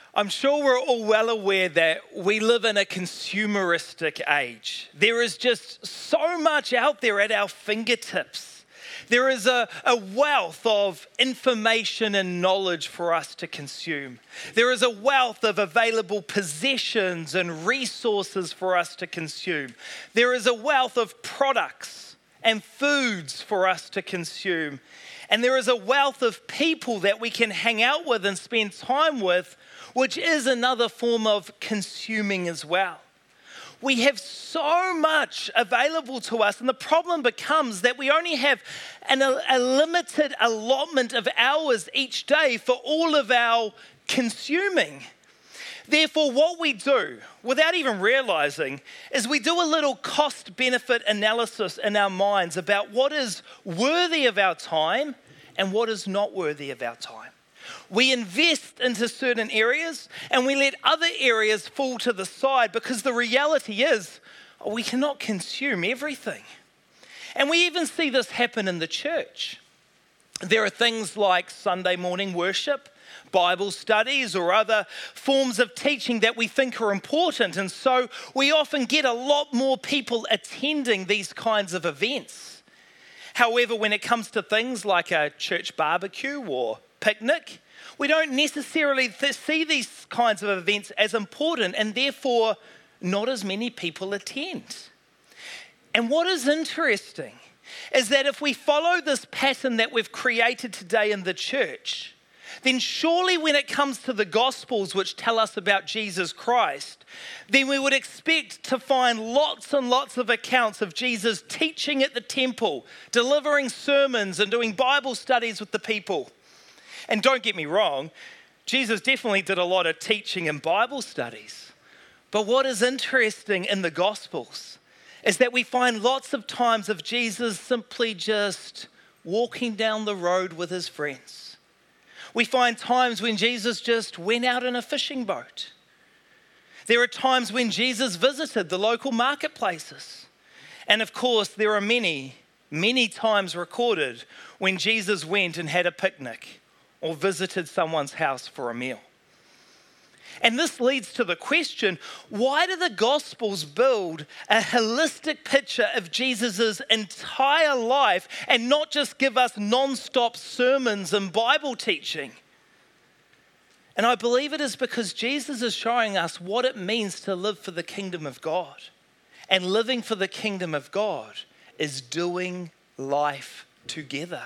I'm sure we're all well aware that we live in a consumeristic age. There is just so much out there at our fingertips. There is a wealth of information and knowledge for us to consume. There is a wealth of available possessions and resources for us to consume. There is a wealth of products and foods for us to consume. And there is a wealth of people that we can hang out with and spend time with, which is another form of consuming as well. We have so much available to us, and the problem becomes that we only have a limited allotment of hours each day for all of our consuming. Therefore, what we do, without even realizing, is we do a little cost-benefit analysis in our minds about what is worthy of our time and what is not worthy of our time. We invest into certain areas and we let other areas fall to the side because the reality is we cannot consume everything. And we even see this happen in the church. There are things like Sunday morning worship, Bible studies, or other forms of teaching that we think are important. And so we often get a lot more people attending these kinds of events. However, when it comes to things like a church barbecue or picnic, we don't necessarily see these kinds of events as important, and therefore not as many people attend. And what is interesting is that if we follow this pattern that we've created today in the church, then surely when it comes to the Gospels, which tell us about Jesus Christ, then we would expect to find lots and lots of accounts of Jesus teaching at the temple, delivering sermons and doing Bible studies with the people. And don't get me wrong, Jesus definitely did a lot of teaching and Bible studies. But what is interesting in the Gospels is that we find lots of times of Jesus simply just walking down the road with his friends. We find times when Jesus just went out in a fishing boat. There are times when Jesus visited the local marketplaces. And of course, there are many, many times recorded when Jesus went and had a picnic or visited someone's house for a meal. And this leads to the question, why do the Gospels build a holistic picture of Jesus' entire life and not just give us non-stop sermons and Bible teaching? And I believe it is because Jesus is showing us what it means to live for the kingdom of God. And living for the kingdom of God is doing life together.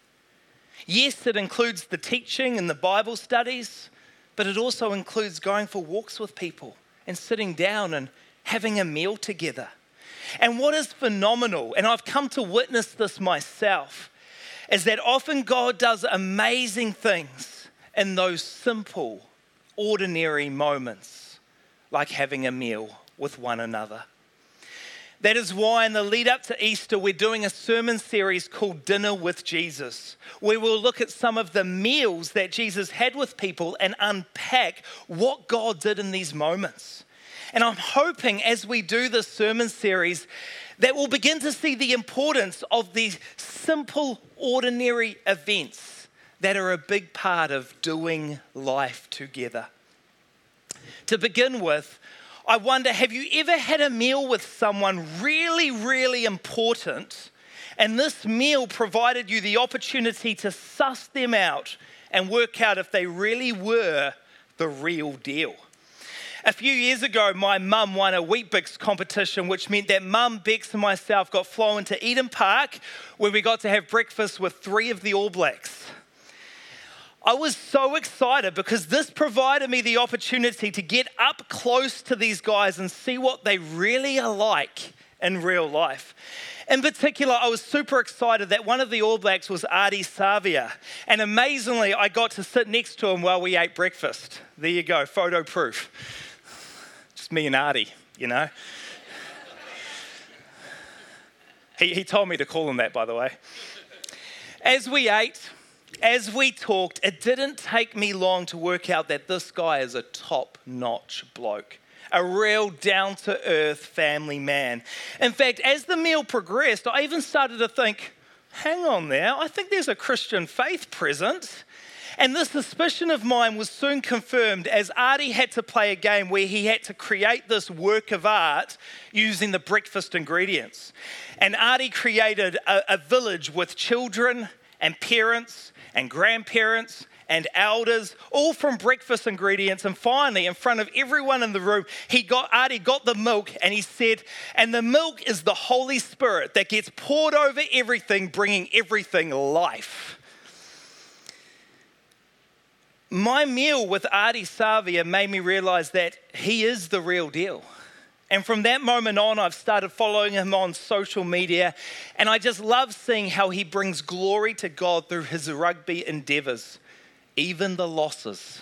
Yes, it includes the teaching and the Bible studies, but it also includes going for walks with people and sitting down and having a meal together. And what is phenomenal, and I've come to witness this myself, is that often God does amazing things in those simple, ordinary moments, like having a meal with one another. That is why in the lead up to Easter, we're doing a sermon series called Dinner with Jesus, where we'll look at some of the meals that Jesus had with people and unpack what God did in these moments. And I'm hoping as we do this sermon series that we'll begin to see the importance of these simple, ordinary events that are a big part of doing life together. To begin with, I wonder, have you ever had a meal with someone really, really important, and this meal provided you the opportunity to suss them out and work out if they really were the real deal? A few years ago, my mum won a Weet-Bix competition, which meant that Mum, Bex and myself got flown to Eden Park, where we got to have breakfast with 3 of the All Blacks. I was so excited because this provided me the opportunity to get up close to these guys and see what they really are like in real life. In particular, I was super excited that one of the All Blacks was Ardie Savea. And amazingly, I got to sit next to him while we ate breakfast. There you go, photo proof. Just me and Ardie, you know. He told me to call him that, by the way. As we ate, as we talked, it didn't take me long to work out that this guy is a top-notch bloke, a real down-to-earth family man. In fact, as the meal progressed, I even started to think, hang on there, I think there's a Christian faith present. And this suspicion of mine was soon confirmed as Artie had to play a game where he had to create this work of art using the breakfast ingredients. And Artie created a village with children and parents and grandparents and elders, all from breakfast ingredients. And finally, in front of everyone in the room, Artie got the milk and he said, and the milk is the Holy Spirit that gets poured over everything, bringing everything life. My meal with Artie Savia made me realize that he is the real deal. And from that moment on, I've started following him on social media, and I just love seeing how he brings glory to God through his rugby endeavors, even the losses.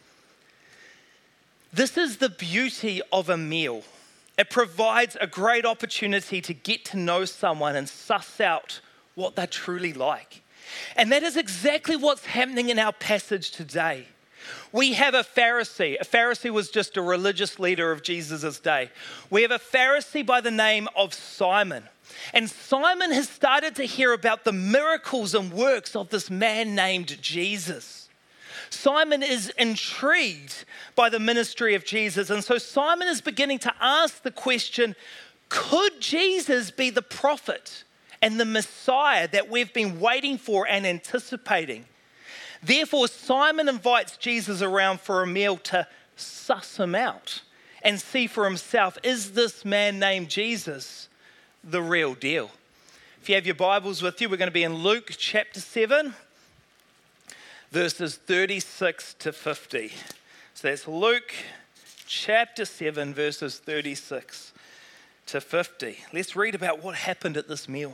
This is the beauty of a meal. It provides a great opportunity to get to know someone and suss out what they're truly like. And that is exactly what's happening in our passage today. We have a Pharisee. A Pharisee was just a religious leader of Jesus' day. We have a Pharisee by the name of Simon. And Simon has started to hear about the miracles and works of this man named Jesus. Simon is intrigued by the ministry of Jesus. And so Simon is beginning to ask the question, could Jesus be the prophet and the Messiah that we've been waiting for and anticipating? Therefore, Simon invites Jesus around for a meal to suss him out and see for himself, is this man named Jesus the real deal? If you have your Bibles with you, we're going to be in Luke chapter 7, verses 36 to 50. So that's Luke chapter 7, verses 36 to 50. Let's read about what happened at this meal.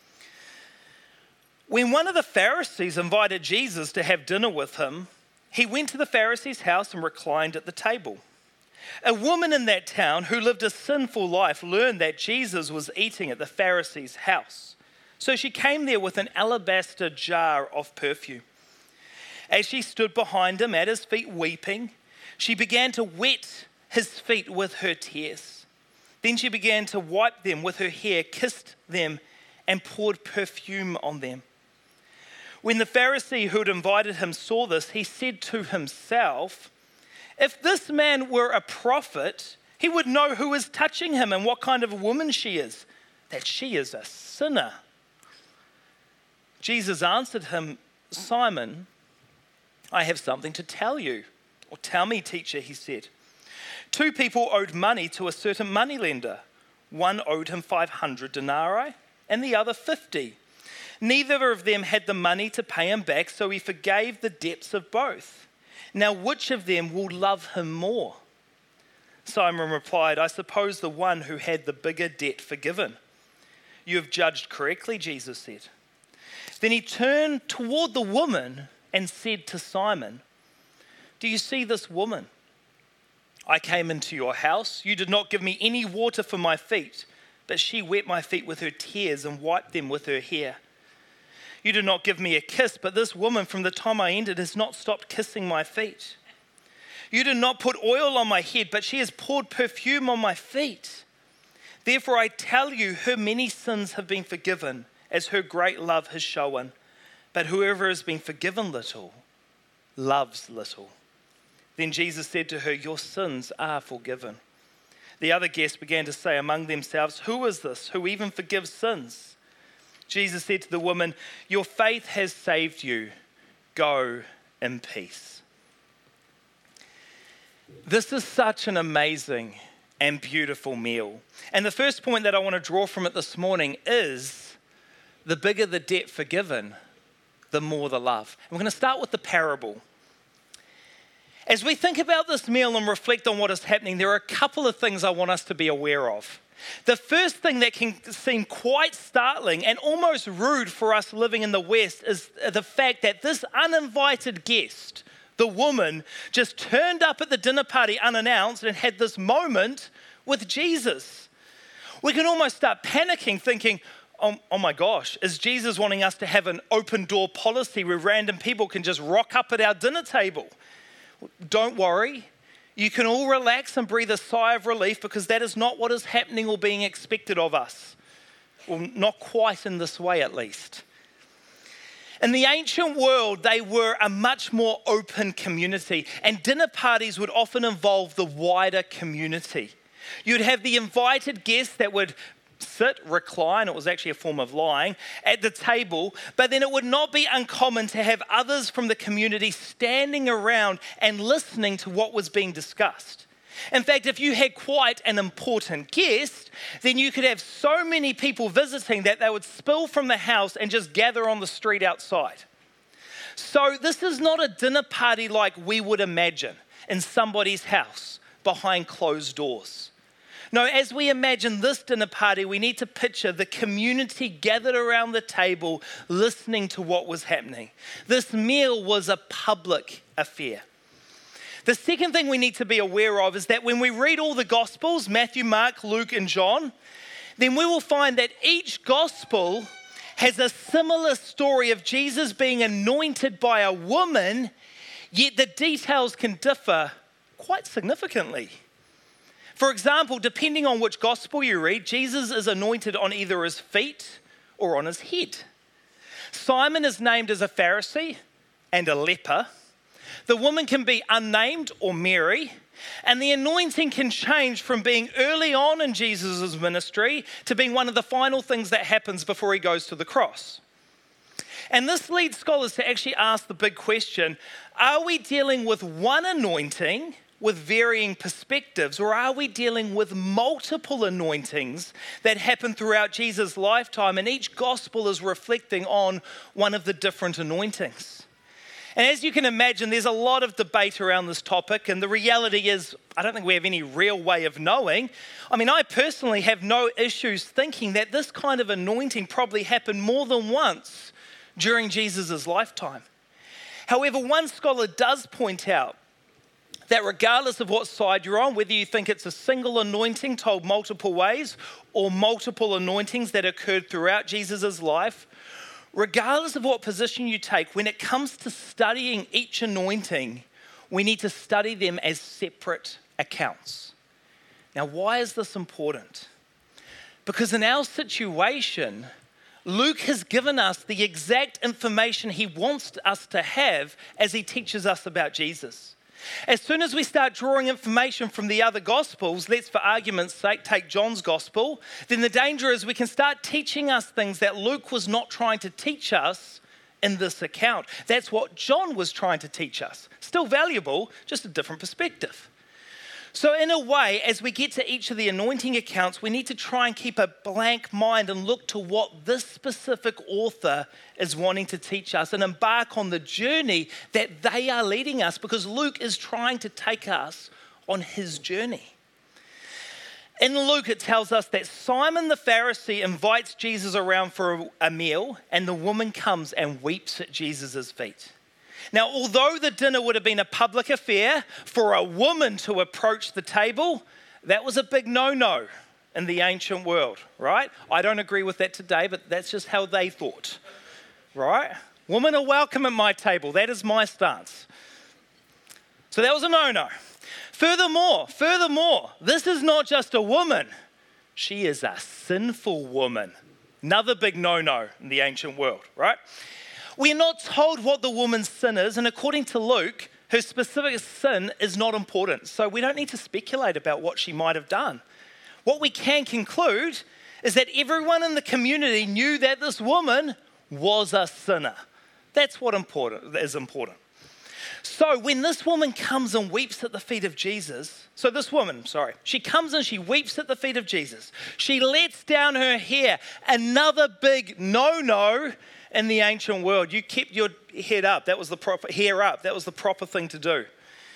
When one of the Pharisees invited Jesus to have dinner with him, he went to the Pharisee's house and reclined at the table. A woman in that town who lived a sinful life learned that Jesus was eating at the Pharisee's house. So she came there with an alabaster jar of perfume. As she stood behind him at his feet weeping, she began to wet his feet with her tears. Then she began to wipe them with her hair, kissed them, and poured perfume on them. When the Pharisee who had invited him saw this, he said to himself, if this man were a prophet, he would know who is touching him and what kind of a woman she is, that she is a sinner. Jesus answered him, Simon, I have something to tell you. Or tell me, teacher, he said. 2 people owed money to a certain moneylender. One owed him 500 denarii and the other 50. Neither of them had the money to pay him back, so he forgave the debts of both. Now, which of them will love him more? Simon replied, I suppose the one who had the bigger debt forgiven. You have judged correctly, Jesus said. Then he turned toward the woman and said to Simon, do you see this woman? I came into your house. You did not give me any water for my feet, but she wet my feet with her tears and wiped them with her hair. You did not give me a kiss, but this woman from the time I entered has not stopped kissing my feet. You did not put oil on my head, but she has poured perfume on my feet. Therefore I tell you, her many sins have been forgiven, as her great love has shown. But whoever has been forgiven little, loves little. Then Jesus said to her, your sins are forgiven. The other guests began to say among themselves, who is this who even forgives sins? Jesus said to the woman, your faith has saved you. Go in peace. This is such an amazing and beautiful meal. And the first point that I want to draw from it this morning is the bigger the debt forgiven, the more the love. And we're going to start with the parable. As we think about this meal and reflect on what is happening, there are a couple of things I want us to be aware of. The first thing that can seem quite startling and almost rude for us living in the West is the fact that this uninvited guest, the woman, just turned up at the dinner party unannounced and had this moment with Jesus. We can almost start panicking, thinking, oh my gosh, is Jesus wanting us to have an open door policy where random people can just rock up at our dinner table? Don't worry. You can all relax and breathe a sigh of relief because that is not what is happening or being expected of us. Well, not quite in this way at least. In the ancient world, they were a much more open community, and dinner parties would often involve the wider community. You'd have the invited guests that would sit, recline, it was actually a form of lying, at the table, but then it would not be uncommon to have others from the community standing around and listening to what was being discussed. In fact, if you had quite an important guest, then you could have so many people visiting that they would spill from the house and just gather on the street outside. So this is not a dinner party like we would imagine in somebody's house behind closed doors. No, as we imagine this dinner party, we need to picture the community gathered around the table listening to what was happening. This meal was a public affair. The second thing we need to be aware of is that when we read all the Gospels, Matthew, Mark, Luke, and John, then we will find that each Gospel has a similar story of Jesus being anointed by a woman, yet the details can differ quite significantly. For example, depending on which Gospel you read, Jesus is anointed on either his feet or on his head. Simon is named as a Pharisee and a leper. The woman can be unnamed or Mary, and the anointing can change from being early on in Jesus' ministry to being one of the final things that happens before he goes to the cross. And this leads scholars to actually ask the big question, are we dealing with one anointing with varying perspectives, or are we dealing with multiple anointings that happen throughout Jesus' lifetime, and each gospel is reflecting on one of the different anointings? And as you can imagine, there's a lot of debate around this topic, and the reality is, I don't think we have any real way of knowing. I mean, I personally have no issues thinking that this kind of anointing probably happened more than once during Jesus' lifetime. However, one scholar does point out that regardless of what side you're on, whether you think it's a single anointing told multiple ways or multiple anointings that occurred throughout Jesus' life, regardless of what position you take, when it comes to studying each anointing, we need to study them as separate accounts. Now, why is this important? Because in our situation, Luke has given us the exact information he wants us to have as he teaches us about Jesus. As soon as we start drawing information from the other Gospels, let's for argument's sake take John's Gospel, then the danger is we can start teaching us things that Luke was not trying to teach us in this account. That's what John was trying to teach us. Still valuable, just a different perspective. So in a way, as we get to each of the anointing accounts, we need to try and keep a blank mind and look to what this specific author is wanting to teach us and embark on the journey that they are leading us, because Luke is trying to take us on his journey. In Luke, it tells us that Simon the Pharisee invites Jesus around for a meal, and the woman comes and weeps at Jesus' feet. Now, although the dinner would have been a public affair, for a woman to approach the table, that was a big no-no in the ancient world, right? I don't agree with that today, but that's just how they thought, right? Women are welcome at my table. That is my stance. So that was a no-no. Furthermore, this is not just a woman. She is a sinful woman. Another big no-no in the ancient world, right? We're not told what the woman's sin is, and according to Luke, her specific sin is not important. So we don't need to speculate about what she might have done. What we can conclude is that everyone in the community knew that this woman was a sinner. That's what is important. So when this woman comes and weeps at the feet of Jesus, she comes and she weeps at the feet of Jesus. She lets down her hair, another big no-no in the ancient world. You kept your head up. That was the proper hair up. That was the proper thing to do.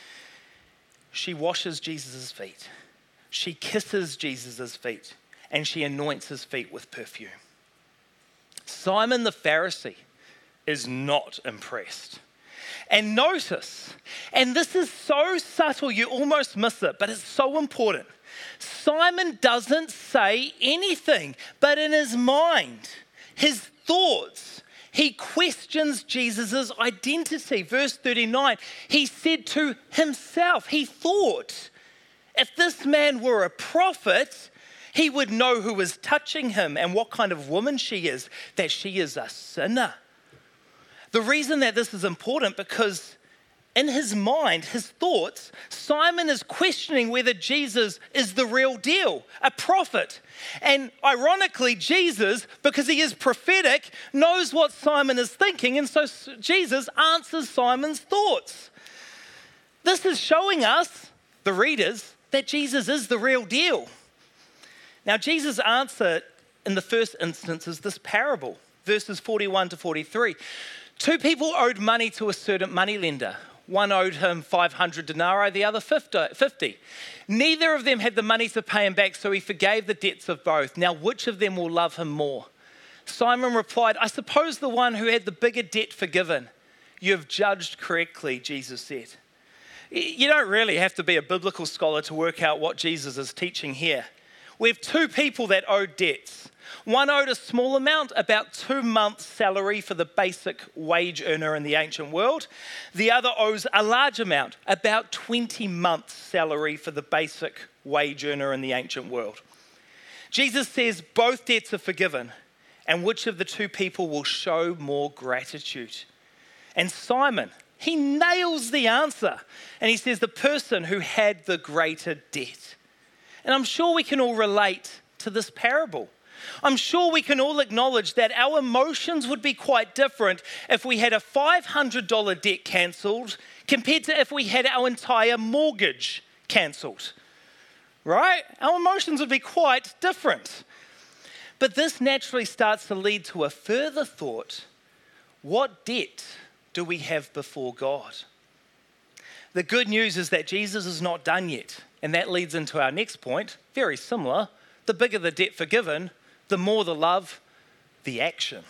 She washes Jesus' feet. She kisses Jesus' feet, and she anoints his feet with perfume. Simon the Pharisee is not impressed. And notice, and this is so subtle you almost miss it, but it's so important. Simon doesn't say anything, but in his mind, his thoughts, he questions Jesus' identity. Verse 39, he said to himself, he thought, if this man were a prophet, he would know who is touching him and what kind of woman she is, that she is a sinner. The reason that this is important because in his mind, his thoughts, Simon is questioning whether Jesus is the real deal, a prophet. And ironically, Jesus, because he is prophetic, knows what Simon is thinking. And so Jesus answers Simon's thoughts. This is showing us, the readers, that Jesus is the real deal. Now, Jesus' answer in the first instance is this parable, verses 41 to 43. Two people owed money to a certain moneylender. One owed him 500 denarii, the other 50. Neither of them had the money to pay him back, so he forgave the debts of both. Now, which of them will love him more? Simon replied, I suppose the one who had the bigger debt forgiven. You have judged correctly, Jesus said. You don't really have to be a biblical scholar to work out what Jesus is teaching here. We have two people that owed debts. One owed a small amount, about 2 months' salary for the basic wage earner in the ancient world. The other owes a large amount, about 20 months' salary for the basic wage earner in the ancient world. Jesus says both debts are forgiven, and which of the two people will show more gratitude? And Simon, he nails the answer, and he says the person who had the greater debt. And I'm sure we can all relate to this parable. I'm sure we can all acknowledge that our emotions would be quite different if we had a $500 debt cancelled compared to if we had our entire mortgage cancelled, right? Our emotions would be quite different. But this naturally starts to lead to a further thought. What debt do we have before God? The good news is that Jesus is not done yet. And that leads into our next point, very similar. The bigger the debt forgiven, the more the love, the action.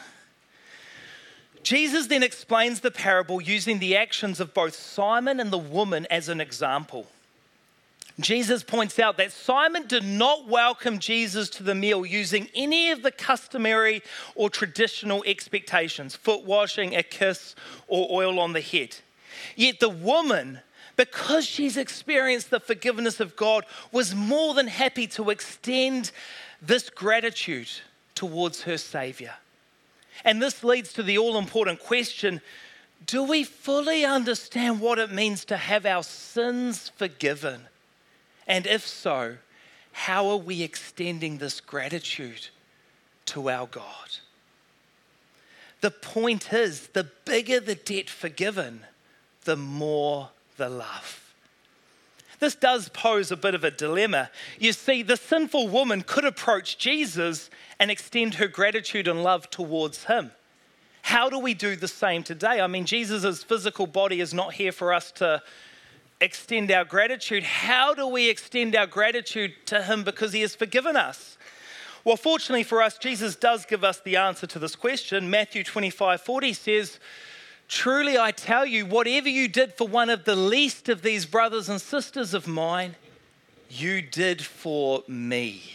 Jesus then explains the parable using the actions of both Simon and the woman as an example. Jesus points out that Simon did not welcome Jesus to the meal using any of the customary or traditional expectations, foot washing, a kiss, or oil on the head. Yet the woman, because she's experienced the forgiveness of God, was more than happy to extend this gratitude towards her Savior. And this leads to the all-important question, do we fully understand what it means to have our sins forgiven? And if so, how are we extending this gratitude to our God? The point is, the bigger the debt forgiven, the more the love. This does pose a bit of a dilemma. You see, the sinful woman could approach Jesus and extend her gratitude and love towards him. How do we do the same today? I mean, Jesus' physical body is not here for us to extend our gratitude. How do we extend our gratitude to him because he has forgiven us? Well, fortunately for us, Jesus does give us the answer to this question. Matthew 25:40 says, truly I tell you, whatever you did for one of the least of these brothers and sisters of mine, you did for me.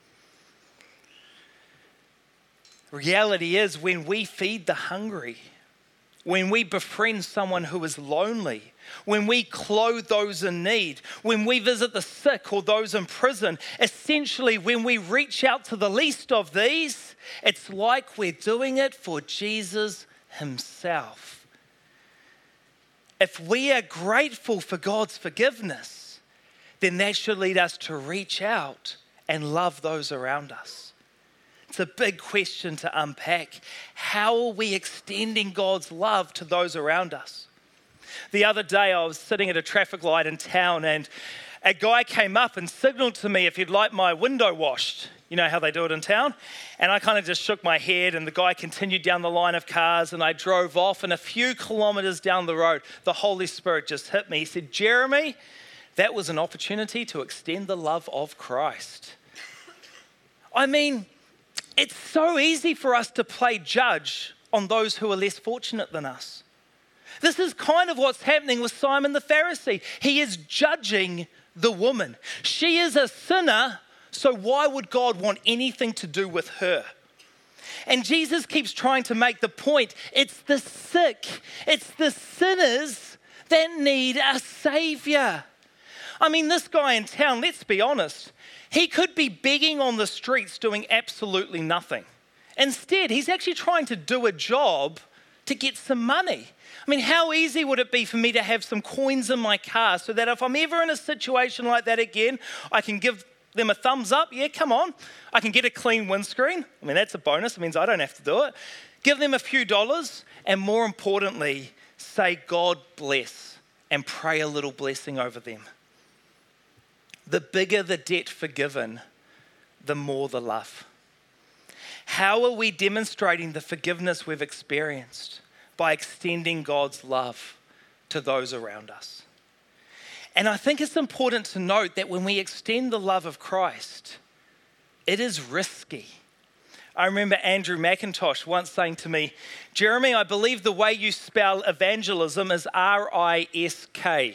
Reality is, when we feed the hungry, when we befriend someone who is lonely, when we clothe those in need, when we visit the sick or those in prison, essentially when we reach out to the least of these, it's like we're doing it for Jesus himself. If we are grateful for God's forgiveness, then that should lead us to reach out and love those around us. It's a big question to unpack. How are we extending God's love to those around us? The other day I was sitting at a traffic light in town and a guy came up and signaled to me if he'd like my window washed. You know how they do it in town? And I kind of just shook my head and the guy continued down the line of cars and I drove off, and a few kilometers down the road, the Holy Spirit just hit me. He said, Jeremy, that was an opportunity to extend the love of Christ. I mean, it's so easy for us to play judge on those who are less fortunate than us. This is kind of what's happening with Simon the Pharisee. He is judging the woman. She is a sinner, so why would God want anything to do with her? And Jesus keeps trying to make the point, it's the sick, it's the sinners that need a savior. I mean, this guy in town, let's be honest, he could be begging on the streets doing absolutely nothing. Instead, he's actually trying to do a job to get some money. I mean, how easy would it be for me to have some coins in my car so that if I'm ever in a situation like that again, I can give them a thumbs up. Yeah, come on. I can get a clean windscreen. I mean, that's a bonus. It means I don't have to do it. Give them a few dollars, and more importantly, say God bless and pray a little blessing over them. The bigger the debt forgiven, the more the love. How are we demonstrating the forgiveness we've experienced? By extending God's love to those around us. And I think it's important to note that when we extend the love of Christ, it is risky. I remember Andrew McIntosh once saying to me, Jeremy, I believe the way you spell evangelism is R-I-S-K.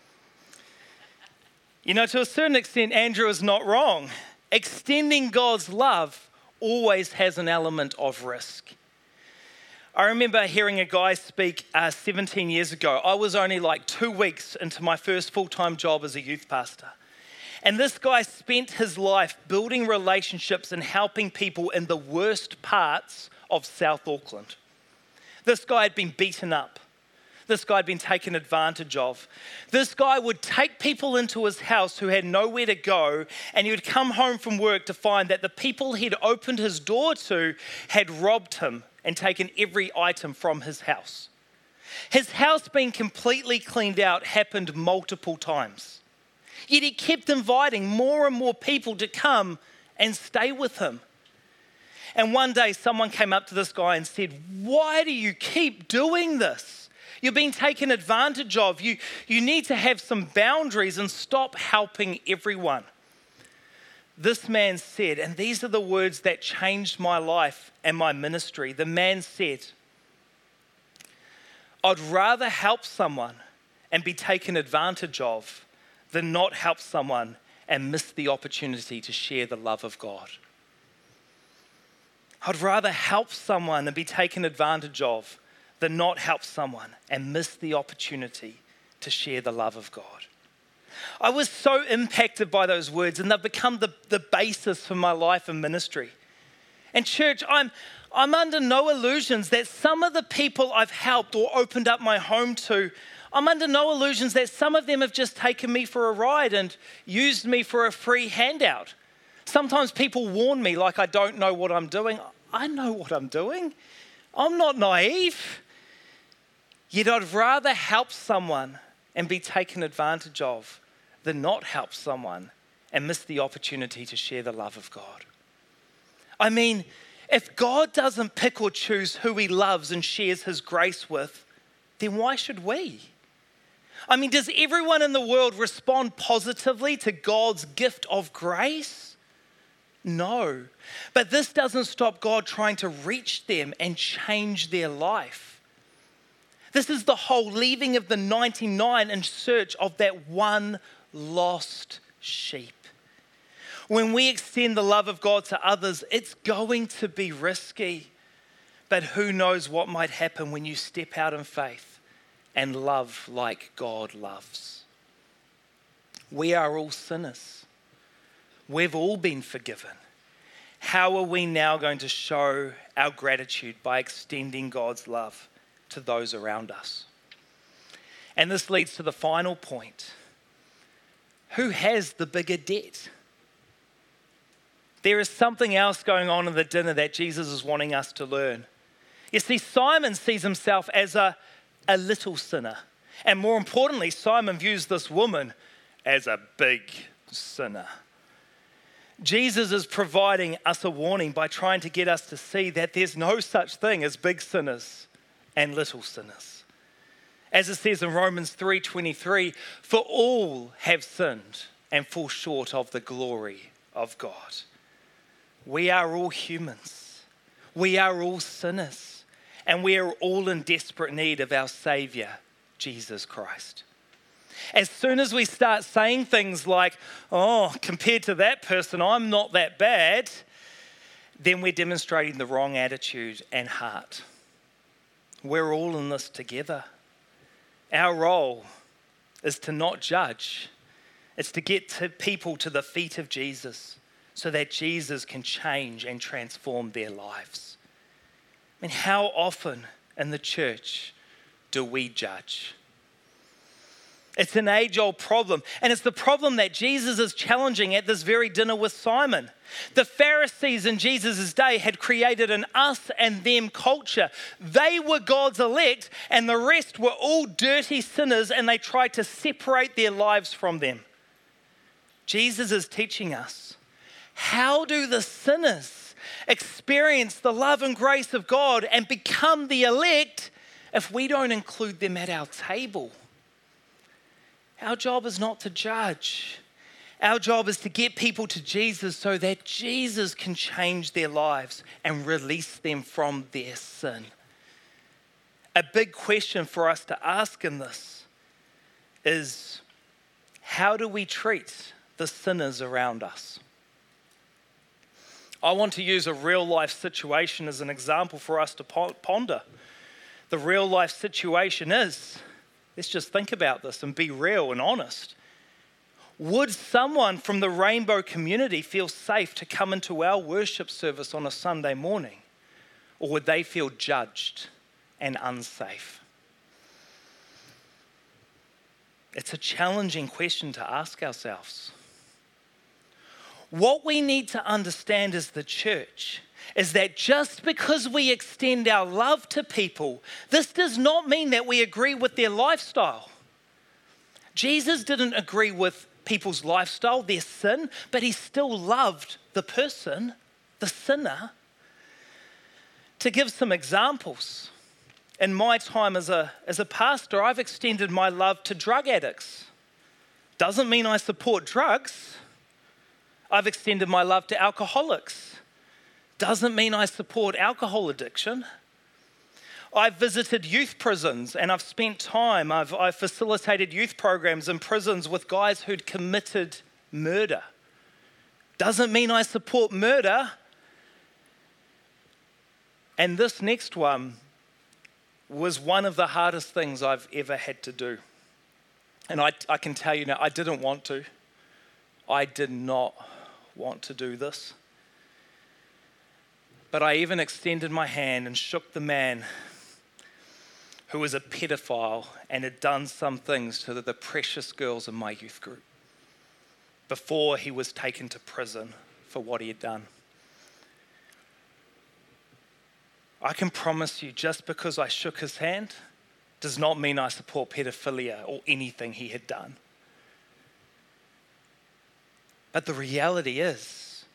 You know, to a certain extent, Andrew is not wrong. Extending God's love always has an element of risk. I remember hearing a guy speak 17 years ago. I was only like 2 weeks into my first full-time job as a youth pastor. And this guy spent his life building relationships and helping people in the worst parts of South Auckland. This guy had been beaten up. This guy had been taken advantage of. This guy would take people into his house who had nowhere to go, and he would come home from work to find that the people he'd opened his door to had robbed him and taken every item from his house. His house being completely cleaned out happened multiple times. Yet he kept inviting more and more people to come and stay with him. And one day someone came up to this guy and said, "Why do you keep doing this? You're being taken advantage of. You need to have some boundaries and stop helping everyone." This man said, and these are the words that changed my life and my ministry. The man said, "I'd rather help someone and be taken advantage of than not help someone and miss the opportunity to share the love of God." I'd rather help someone and be taken advantage of than not help someone and miss the opportunity to share the love of God. I was so impacted by those words, and they've become the basis for my life and ministry. And church, I'm under no illusions that some of the people I've helped or opened up my home to, I'm under no illusions that some of them have just taken me for a ride and used me for a free handout. Sometimes people warn me like I don't know what I'm doing. I know what I'm doing. I'm not naive. Yet I'd rather help someone and be taken advantage of than not help someone and miss the opportunity to share the love of God. I mean, if God doesn't pick or choose who he loves and shares his grace with, then why should we? I mean, does everyone in the world respond positively to God's gift of grace? No. But this doesn't stop God trying to reach them and change their life. This is the whole leaving of the 99 in search of that one lost sheep. When we extend the love of God to others, it's going to be risky. But who knows what might happen when you step out in faith and love like God loves. We are all sinners. We've all been forgiven. How are we now going to show our gratitude by extending God's love to those around us? And this leads to the final point. Who has the bigger debt? There is something else going on in the dinner that Jesus is wanting us to learn. You see, Simon sees himself as a little sinner. And more importantly, Simon views this woman as a big sinner. Jesus is providing us a warning by trying to get us to see that there's no such thing as big sinners and little sinners. As it says in Romans 3:23, for all have sinned and fall short of the glory of God. We are all humans. We are all sinners. And we are all in desperate need of our Savior, Jesus Christ. As soon as we start saying things like, "Oh, compared to that person, I'm not that bad," then we're demonstrating the wrong attitude and heart. We're all in this together. Our role is to not judge. It's to get people to the feet of Jesus so that Jesus can change and transform their lives. I mean, how often in the church do we judge? It's an age-old problem, and it's the problem that Jesus is challenging at this very dinner with Simon. The Pharisees in Jesus' day had created an us and them culture. They were God's elect, and the rest were all dirty sinners, and they tried to separate their lives from them. Jesus is teaching us, how do the sinners experience the love and grace of God and become the elect if we don't include them at our table? Our job is not to judge. Our job is to get people to Jesus so that Jesus can change their lives and release them from their sin. A big question for us to ask in this is, how do we treat the sinners around us? I want to use a real life situation as an example for us to ponder. The real life situation is, let's just think about this and be real and honest. Would someone from the Rainbow community feel safe to come into our worship service on a Sunday morning? Or would they feel judged and unsafe? It's a challenging question to ask ourselves. What we need to understand as the church is that just because we extend our love to people, this does not mean that we agree with their lifestyle. Jesus didn't agree with people's lifestyle, their sin, but he still loved the person, the sinner. To give some examples, in my time as a pastor, I've extended my love to drug addicts. Doesn't mean I support drugs. I've extended my love to alcoholics. Doesn't mean I support alcohol addiction. I've visited youth prisons and I've spent time, I've facilitated youth programs in prisons with guys who'd committed murder. Doesn't mean I support murder. And this next one was one of the hardest things I've ever had to do. And I can tell you now, I didn't want to. I did not want to do this. But I even extended my hand and shook the man who was a pedophile and had done some things to the precious girls in my youth group before he was taken to prison for what he had done. I can promise you, just because I shook his hand does not mean I support pedophilia or anything he had done. But the reality is,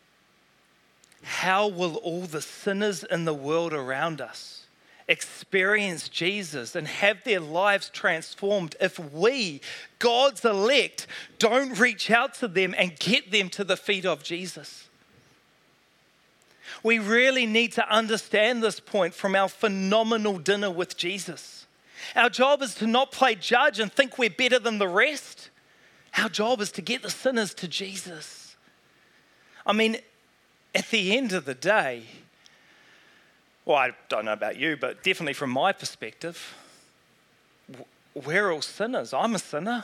how will all the sinners in the world around us experience Jesus and have their lives transformed if we, God's elect, don't reach out to them and get them to the feet of Jesus? We really need to understand this point from our phenomenal dinner with Jesus. Our job is to not play judge and think we're better than the rest. Our job is to get the sinners to Jesus. I mean, at the end of the day, well, I don't know about you, but definitely from my perspective, we're all sinners. I'm a sinner.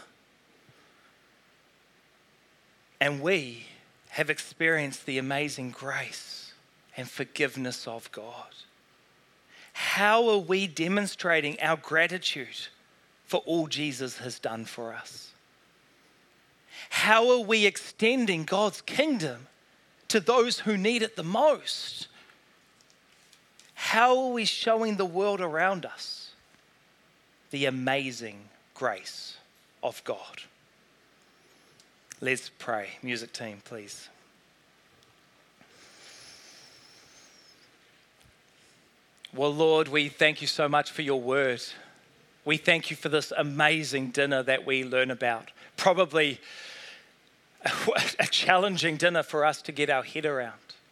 And we have experienced the amazing grace and forgiveness of God. How are we demonstrating our gratitude for all Jesus has done for us? How are we extending God's kingdom to those who need it the most? How are we showing the world around us the amazing grace of God? Let's pray. Music team, please. Well, Lord, we thank you so much for your word. We thank you for this amazing dinner that we learn about. Probably a challenging dinner for us to get our head around.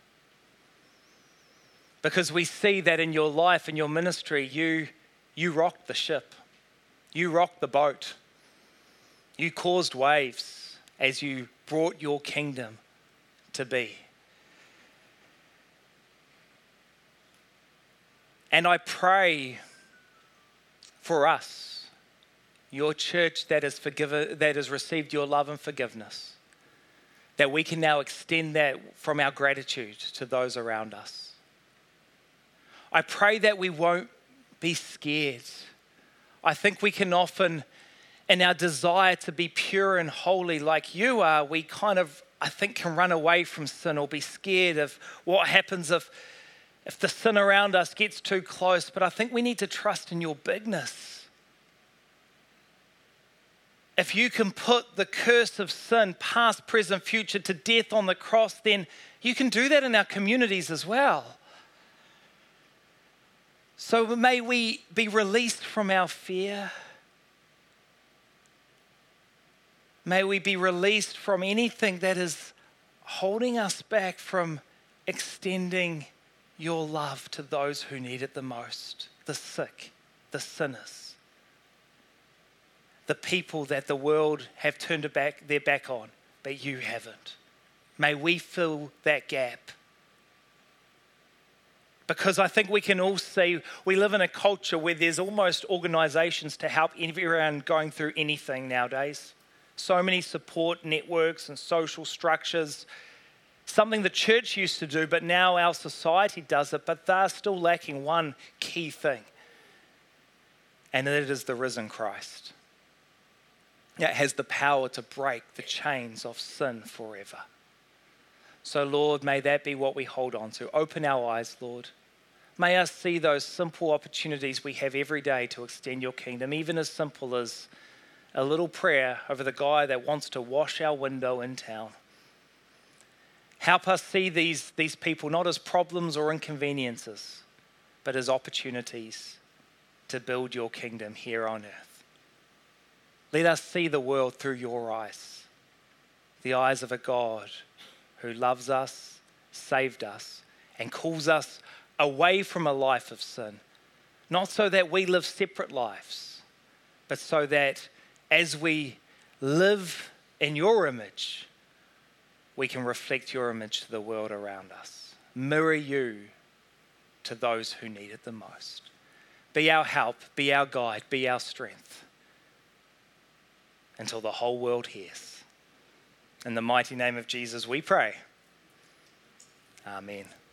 Because we see that in your life and your ministry, you rocked the ship. You rocked the boat. You caused waves as you brought your kingdom to be. And I pray for us, your church that has received your love and forgiveness, that we can now extend that from our gratitude to those around us. I pray that we won't be scared. I think we can often, in our desire to be pure and holy like you are, we kind of, I think, can run away from sin or be scared of what happens if the sin around us gets too close. But I think we need to trust in your bigness. If you can put the curse of sin, past, present, future, to death on the cross, then you can do that in our communities as well. So may we be released from our fear. May we be released from anything that is holding us back from extending your love to those who need it the most, the sick, the sinners, the people that the world have turned their back on, but you haven't. May we fill that gap. Because I think we can all see we live in a culture where there's almost organizations to help everyone going through anything nowadays. So many support networks and social structures, something the church used to do, but now our society does it, but they're still lacking one key thing, and it is the risen Christ. It has the power to break the chains of sin forever. So Lord, may that be what we hold on to. Open our eyes, Lord. May us see those simple opportunities we have every day to extend your kingdom, even as simple as a little prayer over the guy that wants to wash our window in town. Help us see these people not as problems or inconveniences, but as opportunities to build your kingdom here on earth. Let us see the world through your eyes, the eyes of a God who loves us, saved us, and calls us away from a life of sin. Not so that we live separate lives, but so that as we live in your image, we can reflect your image to the world around us. Mirror you to those who need it the most. Be our help, be our guide, be our strength until the whole world hears. In the mighty name of Jesus we pray. Amen.